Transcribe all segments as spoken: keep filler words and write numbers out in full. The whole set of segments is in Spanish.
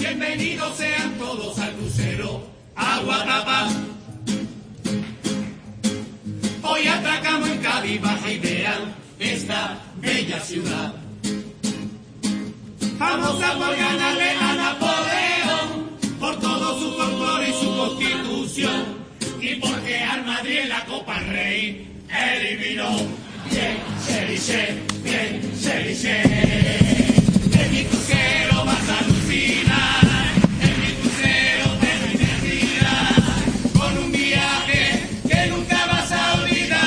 Bienvenidos sean todos al crucero Aguatapá. Hoy atracamos en Cádiz, baja y vean esta bella ciudad. Vamos a por ganarle a Napoleón por todo su folclore y su constitución, y porque al Madrid en la Copa Rey eliminó. Bien, se dice, bien, se dice. En mi crucero vas a alucinar, en mi crucero te doy energía, con un viaje que nunca vas a olvidar.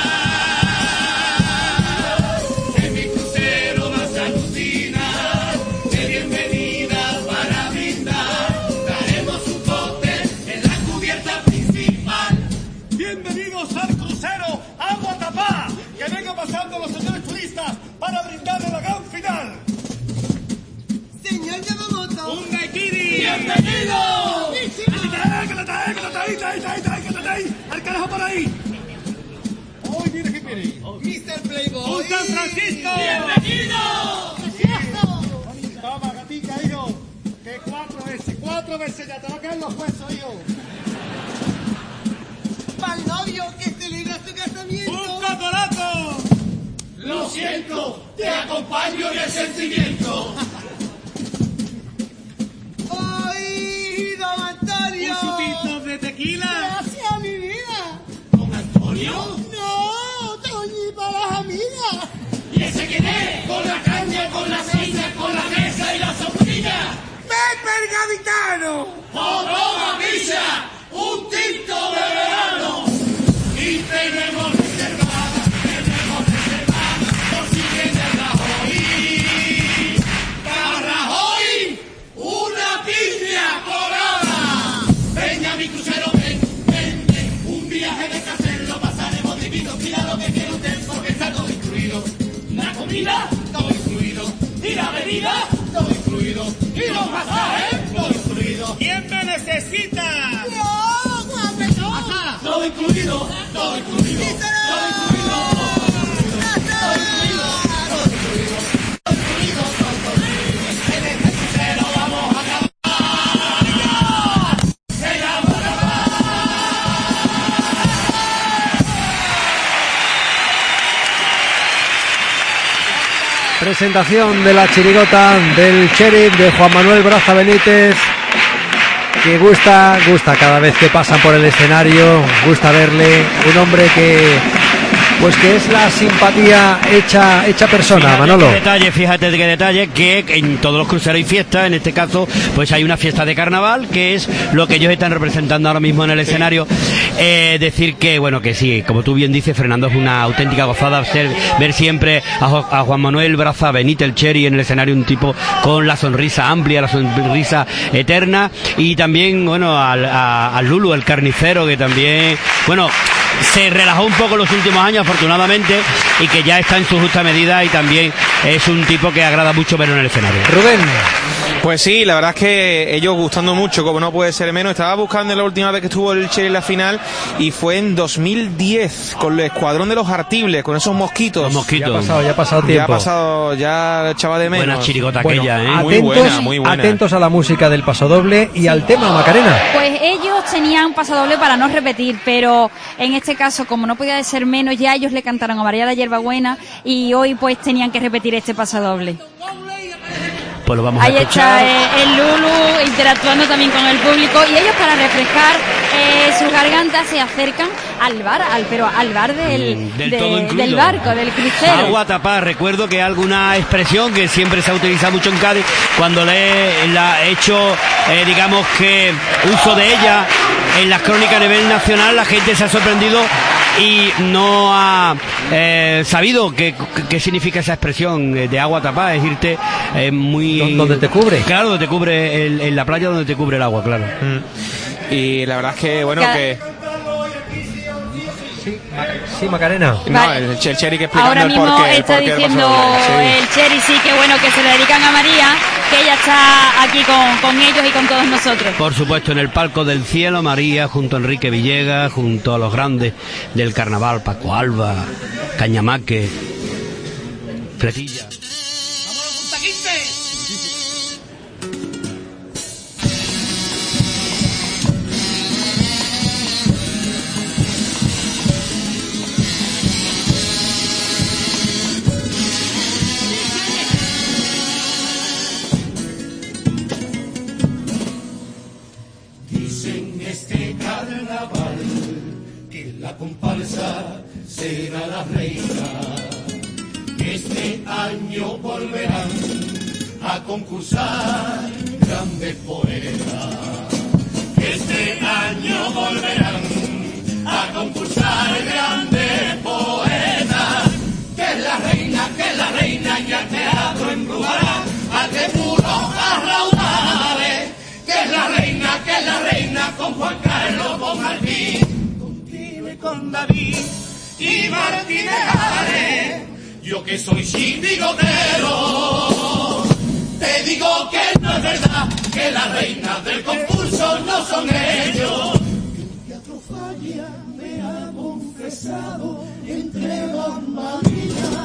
En mi crucero vas a alucinar, de bienvenida para brindar, daremos un cóctel en la cubierta principal. Bienvenidos al crucero Aguatapá, que vengan pasando los señores turistas para brindarle la gran final. Señor Yamamoto, ¡Un daiquiri! ¡Bienvenido! ¡Que la trae, que la trae, trae, trae, trae, que la trae! ¡Al carajo por ahí! ¡Hoy viene que viene! mister Playboy. ¡Un San Francisco! ¡Bienvenido! Toma, gatica, hijo. Que cuatro veces, cuatro veces ya te va a caer los huesos, hijo. Pa'l novio que celebra su casamiento. ¡Un cocoraco! Lo siento, te acompaño en el sentimiento. ¡Ay, don Antonio! ¡Un chupito de tequila! ¡Gracias, mi vida! ¿Con Antonio? ¡No, Toñi para las amigas! ¿Y ese quién es? Con la caña, con la cena, con la mesa y la sombrilla. ¡Pepe el Gaditano! ¡Oh, toma, pizza! ¡Un tinto de verano! Y tenemos reservada, tenemos reservada, por si viene Rajoy. ¡Para Rajoy! ¡Una piña colada! Venga, mi crucero, ven, ven, ven. Un viaje de placer lo pasaremos divino. Mira lo que quiere usted, porque está todo incluido. La comida, todo incluido. Y la bebida, todo incluido. Y los pasajes, todo incluido. ¿Quién me necesita? ¡No, guapetón! Ajá. Todo incluido, todo incluido. Todo incluido. Presentación de la chirigota del Sheriff de Juan Manuel Braza Benítez, que gusta, gusta cada vez que pasan por el escenario, gusta verle, un hombre que pues que es la simpatía hecha hecha persona, fíjate Manolo. Qué detalle, fíjate qué detalle, que en todos los cruceros hay fiesta, en este caso pues hay una fiesta de carnaval, que es lo que ellos están representando ahora mismo en el escenario. Eh, decir que, bueno, que sí, como tú bien dices, Fernando, es una auténtica gozada ser, ver siempre a, a Juan Manuel Braza Benítez, el Cheri, en el escenario, un tipo con la sonrisa amplia, la sonrisa eterna, y también, bueno, al, a, al Lulu, el carnicero, que también, bueno, se relajó un poco en los últimos años, afortunadamente, y que ya está en su justa medida, y también es un tipo que agrada mucho verlo en el escenario. Rubén. Pues sí, la verdad es que ellos gustando mucho, como no puede ser menos. Estaba buscando la última vez que estuvo el Cheri en la final y fue en dos mil diez con el Escuadrón de los Artibles, con esos mosquitos. Los mosquitos. Ya ha pasado, ya ha pasado tiempo. Ya ha pasado, ya echaba de menos. Buena chirigota Bueno, aquella, ¿eh? atentos, Muy buena, muy buena. atentos a la música del pasodoble y al tema, Macarena. Pues ellos tenían pasodoble para no repetir, pero en este caso, como no podía ser menos, ya ellos le cantaron a María la Hierbabuena y hoy pues tenían que repetir este pasodoble. Pues lo vamos Ahí a escuchar. está eh, el Lulu interactuando también con el público y ellos para refrescar eh, sus gargantas se acercan al bar, al pero al bar del, Mm, del de- todo incluido. del barco, del crucero. Aguatapá, recuerdo que alguna expresión que siempre se ha utilizado mucho en Cádiz, cuando le he la he hecho, eh, digamos que uso de ella en las crónicas a nivel nacional, la gente se ha sorprendido y no ha eh, sabido qué, qué significa esa expresión de agua tapada, es irte eh, muy... Donde te cubre. Claro, donde te cubre, el, en la playa donde te cubre el agua, claro. Mm. Y la verdad es que, bueno, Cada- que... Sí, Macarena. No, Vale. el, el Cheri que explicando Ahora el mismo porqué, el está porqué del diciendo pasodoble, sí. el Cheri, sí, que bueno, que se le dedican a María, que ella está aquí con, con ellos y con todos nosotros. Por supuesto, en el palco del cielo, María, junto a Enrique Villegas, junto a los grandes del carnaval, Paco Alba, Cañamaque, Fletilla. a concursar grandes poetas. Este año volverán a concursar grandes poetas. Que es la reina, que es la reina y al teatro embrujará a que puros arraudales. Que es la reina, que es la reina con Juan Carlos, con Martín, contigo y con David y Martínez Ares. Yo que soy chirigotero, te digo que no es verdad, que las reinas del concurso no son ellos. El teatro falla, me ha confesado entre bambalinas.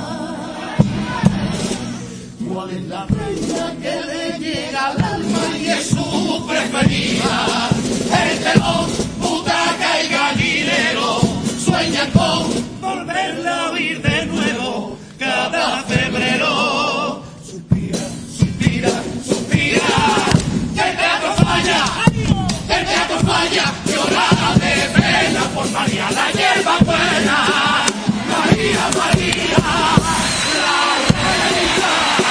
¿Cuál es la reina que le llega al alma y es su preferida? El telón, butaca y gallinero sueñan con volverla a oír de nuevo cada febrero. Suspira, suspira, suspira, que el teatro falla, el teatro falla, llora de pena por María la hierba buena. María, María, la reina.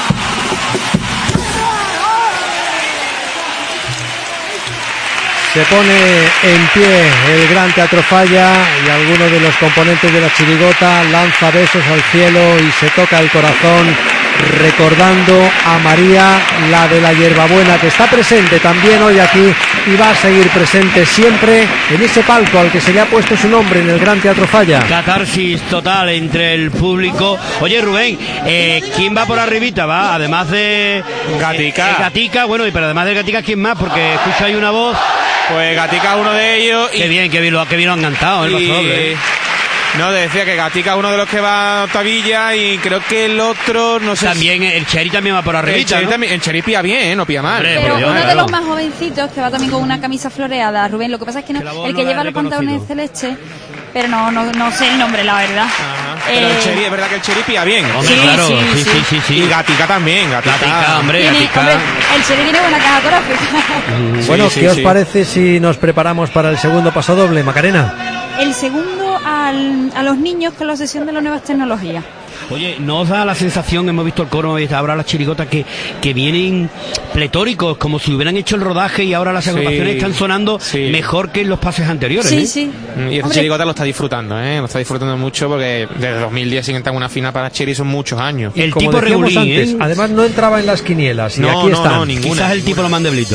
Se pone en pie el Gran Teatro Falla y alguno de los componentes de la chirigota lanza besos al cielo y se toca el corazón recordando a María, la de la hierbabuena, que está presente también hoy aquí y va a seguir presente siempre en ese palco al que se le ha puesto su nombre en el Gran Teatro Falla. Catarsis total entre el público. Oye, Rubén, eh, ¿quién va por arribita? Va, además de Gatica. Eh, Gatica, bueno, y pero además de Gatica, ¿quién más? Porque escucho ahí una voz. Pues Gatica uno de ellos. Y, qué bien, qué bien, lo, qué bien lo han cantado, el y, pasodoble. No, decía que Gatica es uno de los que va a Octavilla y creo que el otro, no sé. También el Cheri también va por El arribita, Cheri, ¿no? también, el Cheri pía bien, ¿eh? No pía mal. Hombre, Pero por Dios, uno de claro. los más jovencitos que va también con una camisa floreada, Rubén, lo que pasa es que, no, Que la voz el no que la lleva he los pantalones reconocido. celeste, pero no, no, no sé el nombre, la verdad. Ajá. Pero el Eh, Cheri, es verdad que el Cheri pía bien. Hombre, Sí, claro, sí, sí, sí, sí. sí, sí. Y Gatica también, Gatica. Gatica, hombre, tiene- Gatica. hombre, el Cheri tiene buena caja torácica. Sí, Bueno, sí, ¿qué os sí. parece si nos preparamos para el segundo pasodoble, Macarena? El segundo al, a los niños con la obsesión de las nuevas tecnologías. Oye, ¿no os da la sensación, hemos visto el coro y ahora las chirigotas, que, que vienen pletóricos, como si hubieran hecho el rodaje y ahora las agrupaciones Sí, están sonando sí. mejor que en los pases anteriores? Sí, ¿eh? sí. Y este Hombre, chirigota lo está disfrutando, ¿eh? Lo está disfrutando mucho porque desde dos mil diez siguen estando una final para Cheri, son muchos años. El Como tipo decíamos regulín, antes, ¿eh? además no entraba en las quinielas y No, aquí no, están. no, ninguna. Quizás el tipo lo más deblito.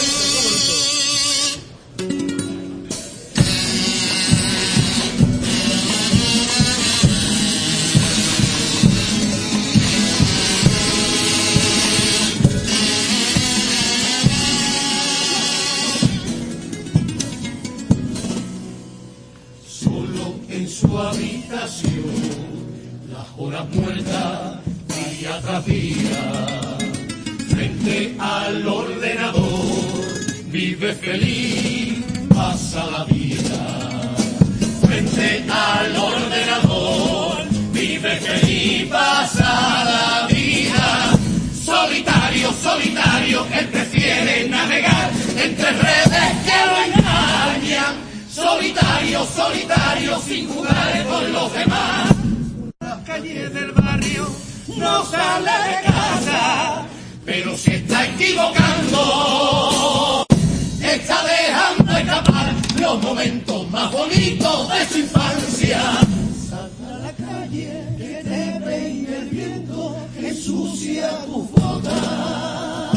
Solo en su habitación, las horas muertas, día tras día, frente al ordenador, vive feliz, pasa la vida. Frente al ordenador, vive feliz, pasa la vida. Solitario, solitario, él prefiere navegar entre redes que lo engañan. Solitario, solitario, sin jugar con los demás. Las calles del barrio no sale de casa, pero se está equivocando. Está dejando escapar los momentos más bonitos de su infancia. Salta a la calle, que te peine el viento, que ensucia tus botas.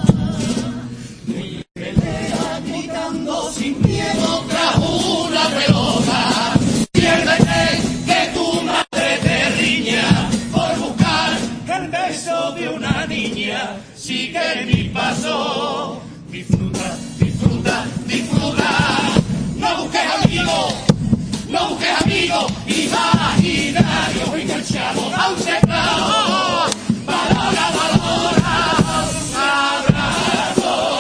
Pelea gritando sin miedo tras una pelota. Piérdete que tu madre te riña por buscar el beso de una niña. Sigue mi paso. Disfruta, disfruta, disfruta. No busques amigos, no busques amigos imaginarios enganchados a un teclado. Valora, valora, abrazo.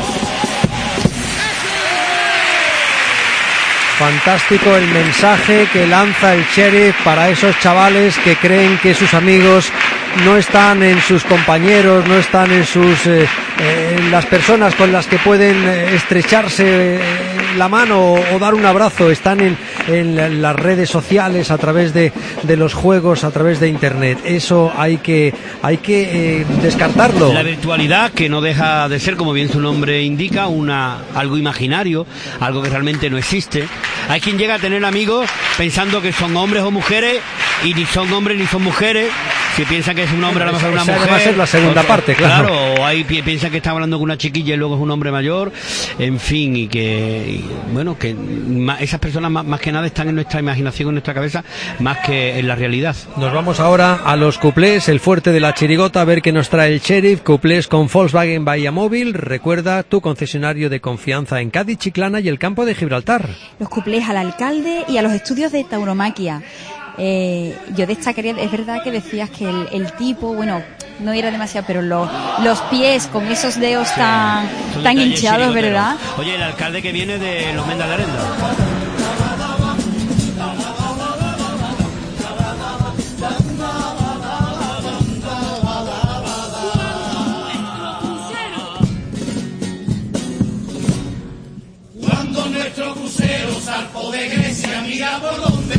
Fantástico el mensaje que lanza el sheriff para esos chavales que creen que sus amigos no están en sus compañeros, no están en sus eh, eh, en las personas con las que pueden eh, estrecharse eh, la mano o, o dar un abrazo, están en, en la, las redes sociales, a través de, de los juegos, a través de internet. Eso hay que hay que eh, descartarlo. La virtualidad, que no deja de ser, como bien su nombre indica, una algo imaginario, algo que realmente no existe. Hay quien llega a tener amigos pensando que son hombres o mujeres y ni son hombres ni son mujeres. Si piensa que es un hombre, a lo mejor una Esa mujer. va a ser la segunda o, parte, claro. Claro, o hay piensa que está hablando con una chiquilla y luego es un hombre mayor. En fin, y que, y, bueno, que ma, esas personas más, más que nada están en nuestra imaginación, en nuestra cabeza, más que en la realidad. Nos vamos ahora a los cuplés, el fuerte de la chirigota, a ver qué nos trae el Sheriff. Cuplés con Volkswagen Bahía Móvil. Recuerda, tu concesionario de confianza en Cádiz, Chiclana y el campo de Gibraltar. Los cuplés al alcalde y a los estudios de tauromaquia. Eh, yo destacaría, es verdad que decías que el, el tipo, bueno, no era demasiado, pero lo, los pies con esos dedos sí, tan tan hinchados, ¿verdad? Oye, el alcalde que viene de Los Mendas de Arenda. Cuando nuestro crucero zarpó de Grecia, mira por dónde.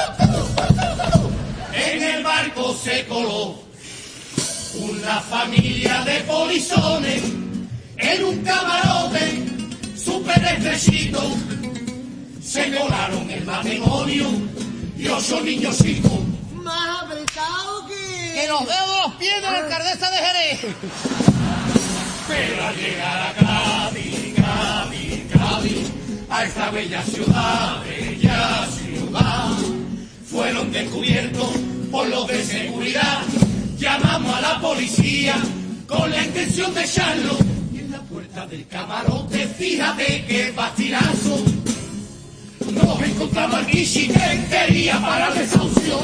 En el barco se coló una familia de polizones en un camarote súper estrechito. Se colaron el matrimonio y ocho niños chicos. Más apretado que... ¡Que los dedos de los pies de la alcaldesa de Jerez! Pero al llegar a Cádiz, Cádiz, Cádiz, a esta bella ciudad, bella ciudad, fueron descubiertos por los de seguridad. Llamamos a la policía con la intención de echarlo. Y en la puerta del camarote, fíjate qué pastinazo. Nos encontramos al Guichi que quería para el desahucio.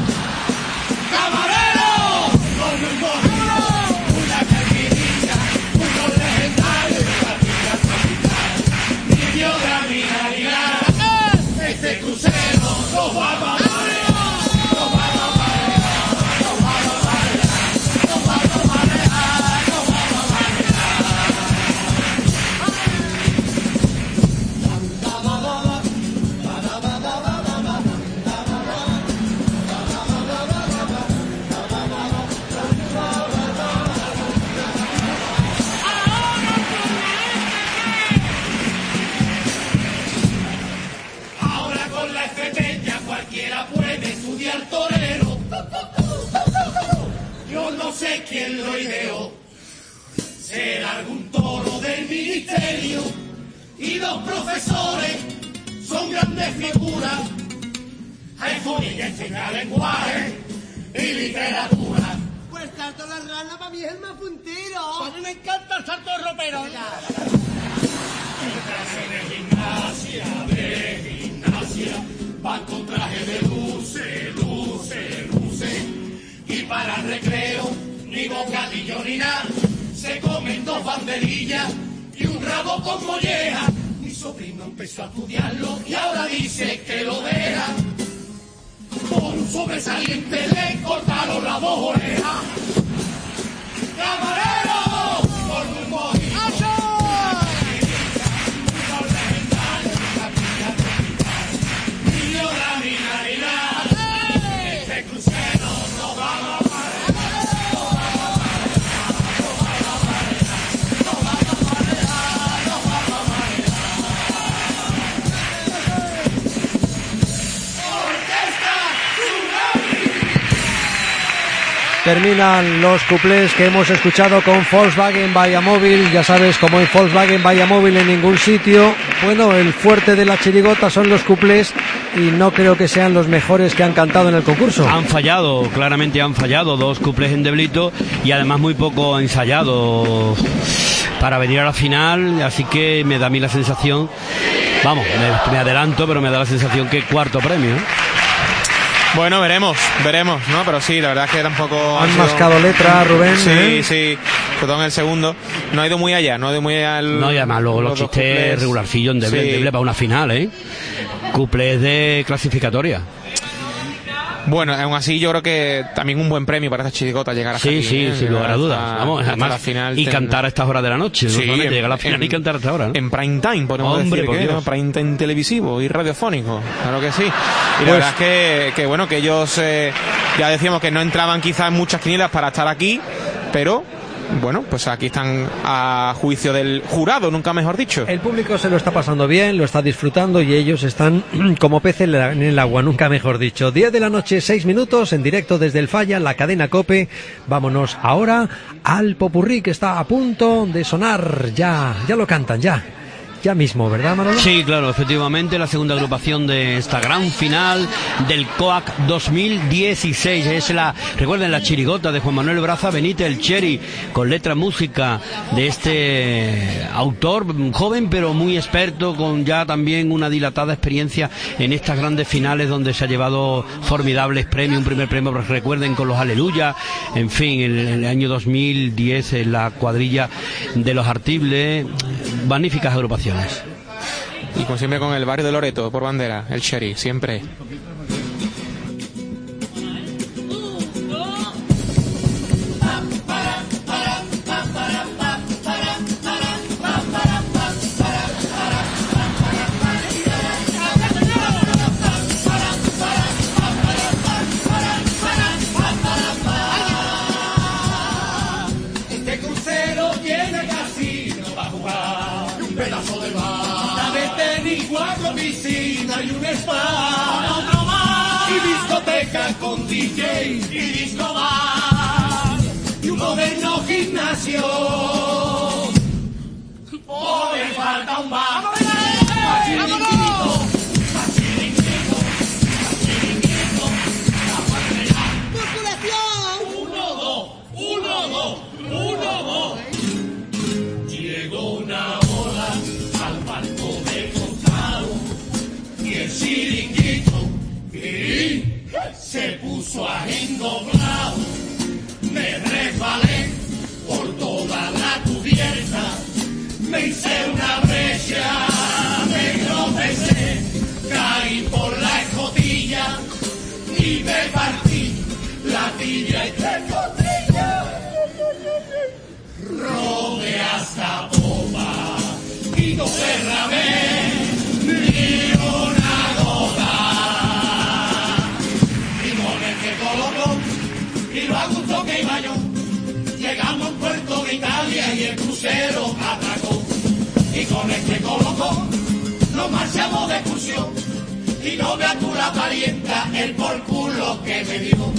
¡Camarero! ¡Con un mojito! ¡Una caipirinha! ¡Unos legendarios! ¡Niño de la minería! Este crucero nos va a matar. No sé quién lo ideó, será algún toro del ministerio, y los profesores son grandes figuras. Hay que enseñar lenguaje y literatura. Pues salto la rana para mí es el más puntero. A mí me encanta el salto de ropero. De gimnasia, de gimnasia, van con traje de luces, luces, luces. Y para el recreo, ni bocadillo ni nada, se comen dos banderillas y un rabo con molleja. Mi sobrino empezó a estudiarlo y ahora dice que lo deja. Por un sobresaliente le cortaron las dos orejas. ¡Camarero! ¡Por un mojito! ¡Niño de la minería! Este crucero no va a Terminan los cuplés que hemos escuchado con Volkswagen Bahía Móvil. Ya sabes, como en Volkswagen Bahía Móvil en ningún sitio, bueno, el fuerte de la chirigota son los cuplés y no creo que sean los mejores que han cantado en el concurso. Han fallado, claramente han fallado, dos cuplés en Deblito y además muy poco ensayados para venir a la final, así que me da a mí la sensación, vamos, me, me adelanto, pero me da la sensación que cuarto premio, ¿eh? Bueno, veremos, veremos, ¿no? Pero sí, la verdad es que tampoco... Han sido... mascado letra, Rubén. Sí, ¿eh? sí, sobre todo en el segundo. No ha ido muy allá, no ha ido muy allá el... No, y además luego los, los chistes regularcillos en Deble, sí. Deble para una final, ¿eh? Cuplés de clasificatoria. Bueno, aún así yo creo que también un buen premio para esta chirigota llegar hasta Sí, aquí, sí, ¿eh? sin lugar a dudas. Hasta- Vamos, hasta además, la final y ten- cantar a estas horas de la noche. Sí, no solamente en- llegar a la final en- y cantar a esta hora, ¿no? En prime time, podemos Hombre, decir por que Dios. ¿no? Prime time televisivo y radiofónico, claro que sí. Y Pues- la verdad es que, que bueno, que ellos eh, ya decíamos que no entraban quizás en muchas quinielas para estar aquí, pero bueno, pues aquí están a juicio del jurado, nunca mejor dicho. El público se lo está pasando bien, lo está disfrutando y ellos están como peces en la- en el agua, nunca mejor dicho. diez de la noche, seis minutos, en directo desde el Falla, la cadena COPE. Vámonos ahora al popurrí que está a punto de sonar. Ya, ya lo cantan, ya. Ya mismo, ¿verdad, Manolo? Sí, claro, efectivamente, la segunda agrupación de esta gran final del COAC dos mil dieciséis. Es la, recuerden, la chirigota de Juan Manuel Braza Benítez, el Cheri, con letra música de este autor, joven pero muy experto, con ya también una dilatada experiencia en estas grandes finales donde se ha llevado formidables premios. Un primer premio, recuerden, con los Aleluya, en fin, en el año dos mil diez, en la cuadrilla de los Artibles. Magníficas agrupaciones. Y como siempre con el barrio de Loreto por bandera, el Cherry, siempre. Este crucero tiene casino para jugar y un pedazo de bar. Una vez tenis, cuatro piscinas y un spa. Otro más. Y discoteca con D J y disco bar. Y un moderno gimnasio. Oh, le falta un bar. Más chiringuito, más chiringuito, más chiringuito. Uno, dos, uno, dos, uno, dos. Llegó una ola al barco de costado y el chiringuito y se puso a endoblado. Me resbalé por toda la cubierta, me hice una brecha, me tropecé, caí por la escotilla y me partí la tibia y tres costillas. Rodé hasta popa y no derramé ni una gota. Limones que colocó y lo a gusto que iba yo. Llegamos a Puerto de Italia y el crucero atracó. Y con este colocó nos marchamos de excursión. Y no veas tú la parienta, el por culo que me dio.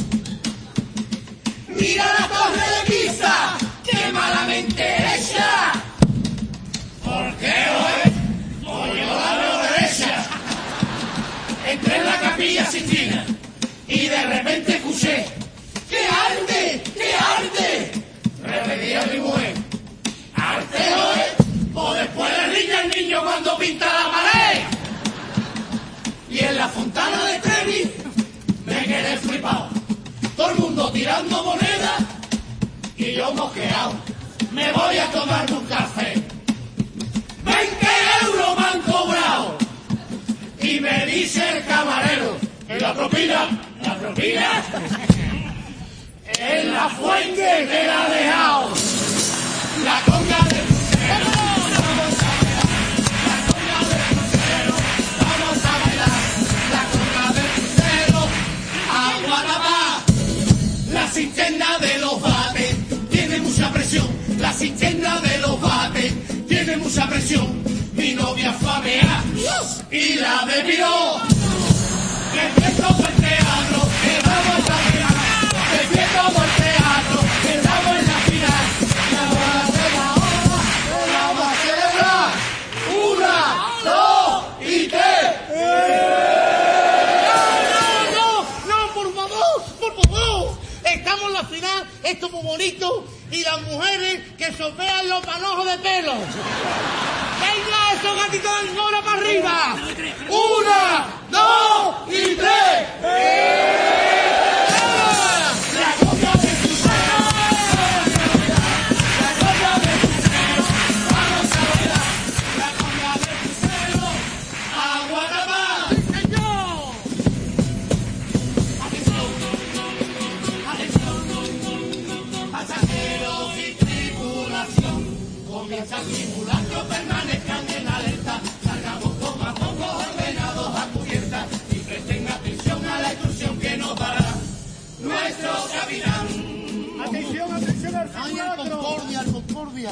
Mira la torre de Pisa, que malamente hecha. ¿Por qué hoy? Hoy yo la veo derecha. Entré en la capilla Sistina y de repente escuché: ¡qué arte! ¡Qué arte! Repetí a mi mujer: ¿arte hoy? O después le riña el niño cuando pinta la pared. Y en la fontana de Trevi me quedé flipado. Todo el mundo tirando monedas y yo mosqueado. Me voy a tomar un café. veinte euros me han cobrado. Y me dice el camarero: ¿y la propina? ¿La propina? En la fuente que la ha dejado. La conga del crucero. Vamos a bailar. La conga del crucero. Vamos a bailar. La conga del crucero. Agua tapá. La cisterna de los bates tiene mucha presión. La cisterna de los bates tiene mucha presión. Mi novia fue a mear y la depiló. Que fue todo el teatro, que vamos a mirar. Que fue todo el teatro, que estamos en la final. La hora de la hora, la vamos a celebrar. Una, dos y tres. No, no, no, por favor, por favor. Estamos en la final, esto es muy bonito. Y las mujeres que sopean los manojos de pelo. Venga, esos gatitos de ahora para arriba. Una, dos y tres. La copia de crucero. La copia de crucero. Vamos a bailar. La copia de crucero. Agua tapá. ¡Señor! Atención. Comienza el simulacro, permanezcan en alerta, salgamos poco a poco ordenados a cubierta y presten atención a la instrucción que nos dará nuestro capitán. Atención, atención al ¡Ay, el simulacro. Concordia, el Concordia!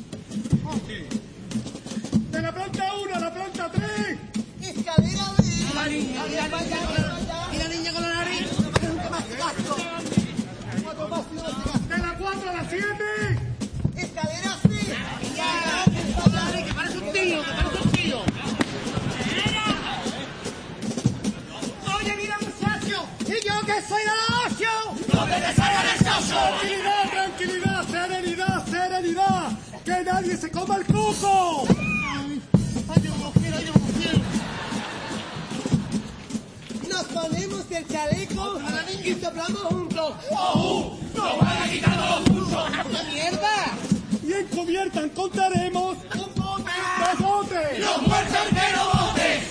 De la planta uno a la planta tres. ¡Escalera de... La niña, mira la niña con la... Mira la niña con la nariz. ¡Qué más gasto! ¡Cuatro más y dos gasto! De la cuatro a la siete. ¡Escalera así! ¡Ya! ¡Que parece un tío, que parece un tío! ¡Oye, mira, muchacho! ¡Y yo que soy de la ocho! ¡No te deshagas del socio! Tranquilidad, tranquilidad, serenidad, serenidad. Que nadie se coma el coco. ¡Ay, yo no quiero, yo no quiero! Nos ponemos el chaleco y soplamos juntos. ¡Oh! ¡Nos van a quitar los pulsos! ¡Qué mierda! Y en cubierta encontraremos ¡Un bote! dos botes. ¡Los muertos enteros botes!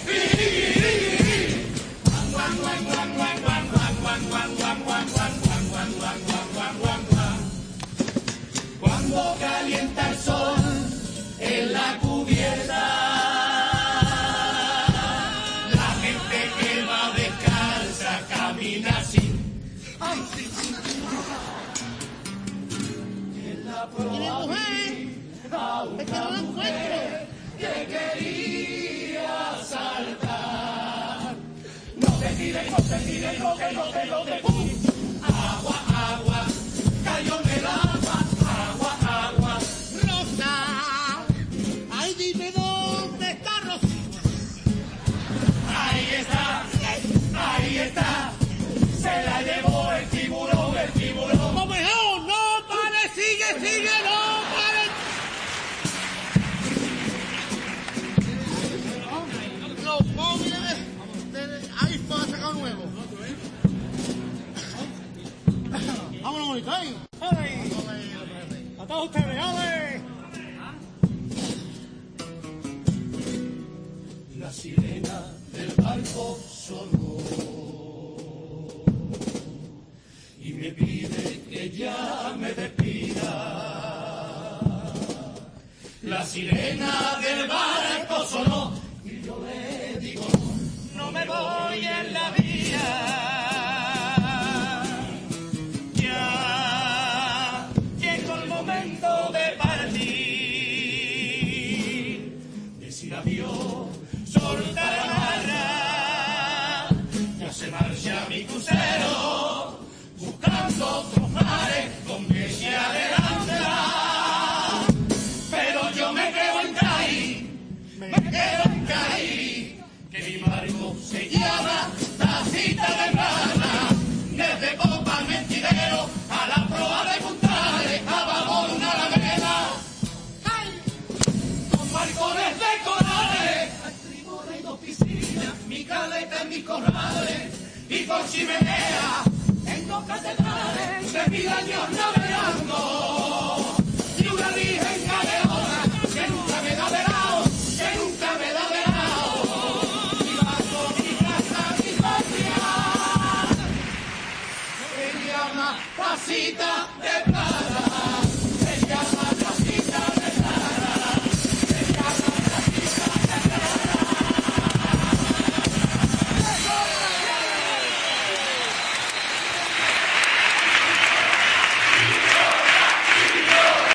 Cuando calienta el sol en la cubierta, la gente que va descalza camina así. ¡Ay, sí, sí! ¡Y mi mujer! ¡Es que no la encuentro! Que quería saltar. No te tires, no te tires, no te, no te, no te, ¡pum! Agua, agua, cayó en el agua, agua, agua. ¡Rosa! ¡Ay, dime dónde está Rosita! Ahí está, ahí está, se la llevó el tiburón, el tiburón. ¡No mejor! ¡No pare! ¡Sigue, sigue! ¡No pare! Los móviles de, de iPhone han sacado nuevo. ¡Vámonos, bonito! ¡Ay! ¡Ay! ¡A todos ustedes, ale! La sirena del barco sonó y me pide que ya me despida. La sirena del barco sonó y yo le digo no, no me voy en la vía. Ya llegó el momento de partir, decir adiós, soltar la amarra. Ya se marcha mi crucero, buscando otros mares donde se adelanta. Pero yo me quedo en Cádiz, me quedo en Cádiz, que mi barco se llama Tacita de Plata. Desde Popa Mentidero a la proa de Puntales, a Babón, a la Vela. Con balcones de corales, al tribuna y dos piscinas, mi caleta en mis corrales, y con chimenea en dos catedrales, de mil años